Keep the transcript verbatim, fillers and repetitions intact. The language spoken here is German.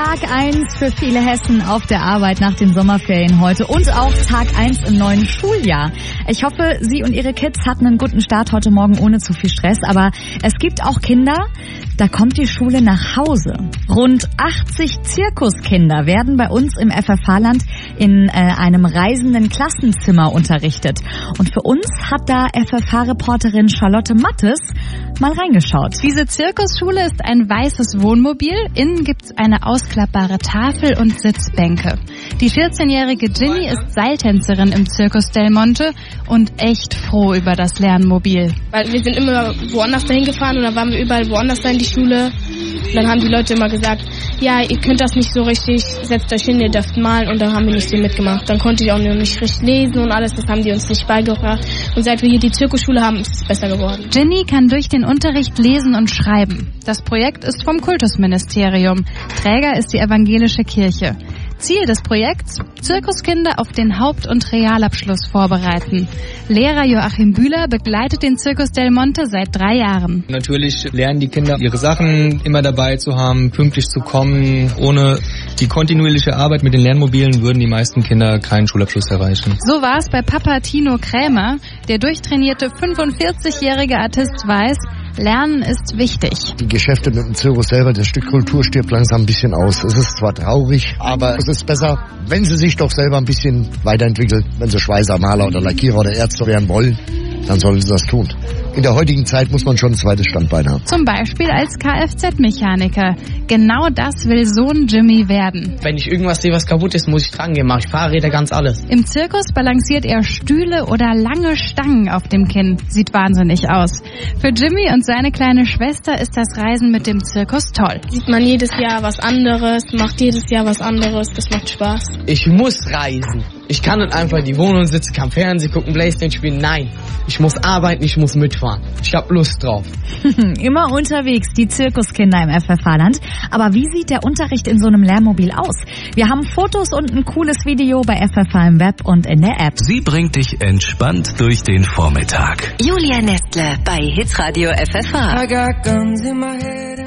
Tag eins für viele Hessen auf der Arbeit nach den Sommerferien heute und auch Tag eins im neuen Schuljahr. Ich hoffe, Sie und Ihre Kids hatten einen guten Start heute Morgen ohne zu viel Stress, aber es gibt auch Kinder, da kommt die Schule nach Hause. Rund achtzig Zirkuskinder werden bei uns im F F H-Land in äh, einem reisenden Klassenzimmer unterrichtet. Und für uns hat da F F H-Reporterin Charlotte Mattes mal reingeschaut. Diese Zirkusschule ist ein weißes Wohnmobil. Innen gibt's eine ausklappbare Tafel und Sitzbänke. Die vierzehnjährige Ginny ist Seiltänzerin im Circus Del Monte und echt froh über das Lernmobil. Weil wir sind immer woanders dahin gefahren und dann waren wir überall woanders da in die Schule. Und dann haben die Leute immer gesagt, ja, ihr könnt das nicht so richtig, setzt euch hin, ihr dürft malen. Und dann haben wir nicht so mitgemacht. Dann konnte ich auch noch nicht richtig lesen und alles, das haben die uns nicht beigebracht. Und seit wir hier die Zirkusschule haben, ist es besser geworden. Ginny kann durch den Unterricht lesen und schreiben. Das Projekt ist vom Kultusministerium. Träger ist die evangelische Kirche. Ziel des Projekts? Zirkuskinder auf den Haupt- und Realabschluss vorbereiten. Lehrer Joachim Bühler begleitet den Circus Del Monte seit drei Jahren. Natürlich lernen die Kinder, ihre Sachen immer dabei zu haben, pünktlich zu kommen. Ohne die kontinuierliche Arbeit mit den Lernmobilen würden die meisten Kinder keinen Schulabschluss erreichen. So war es bei Papa Tino Krämer. Der durchtrainierte fünfundvierzigjährige Artist weiß, Lernen ist wichtig. Die Geschäfte mit dem Zirkus selber, das Stück Kultur stirbt langsam ein bisschen aus. Es ist zwar traurig, aber es ist besser, wenn sie sich doch selber ein bisschen weiterentwickeln. Wenn sie Schweißer, Maler oder Lackierer oder Ärzte werden wollen, dann sollen sie das tun. In der heutigen Zeit muss man schon ein zweites Standbein haben. Zum Beispiel als Kfz-Mechaniker. Genau das will Sohn Jimmy werden. Wenn ich irgendwas sehe, was kaputt ist, muss ich dran gehen. Mach ich Fahrräder, ganz alles. Im Zirkus balanciert er Stühle oder lange Stangen auf dem Kinn. Sieht wahnsinnig aus. Für Jimmy und seine kleine Schwester ist das Reisen mit dem Zirkus toll. Sieht man jedes Jahr was anderes, macht jedes Jahr was anderes, das macht Spaß. Ich muss reisen. Ich kann nicht einfach in die Wohnung sitzen, kann Fernsehen gucken, Playstation spielen. Nein, ich muss arbeiten, ich muss mitfahren. Ich hab Lust drauf. Immer unterwegs, die Zirkuskinder im F F H-Land. Aber wie sieht der Unterricht in so einem Lehrmobil aus? Wir haben Fotos und ein cooles Video bei F F H im Web und in der App. Sie bringt dich entspannt durch den Vormittag. Julia Nestle bei Hitradio F F H.